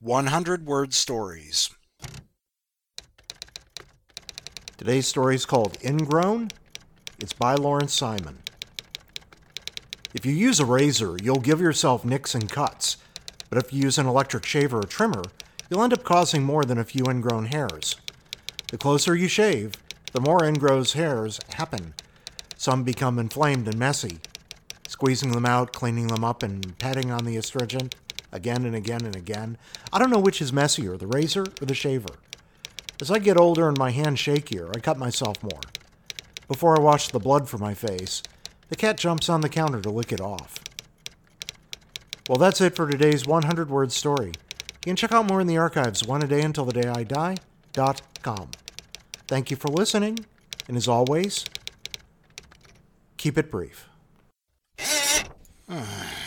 100-word stories. Today's story is called Ingrown. It's by Lawrence Simon. If you use a razor, you'll give yourself nicks and cuts. But if you use an electric shaver or trimmer, you'll end up causing more than a few ingrown hairs. The closer you shave, the more ingrown hairs happen. Some become inflamed and messy. Squeezing them out, cleaning them up, and patting on the astringent again and again and again. I don't know which is messier, the razor or the shaver. As I get older and my hands shakier, I cut myself more. Before I wash the blood from my face, the cat jumps on the counter to lick it off. Well, that's it for today's 100-word story. You can check out more in the archives, oneadayuntilthedayidie.com. Thank you for listening, and as always, keep it brief.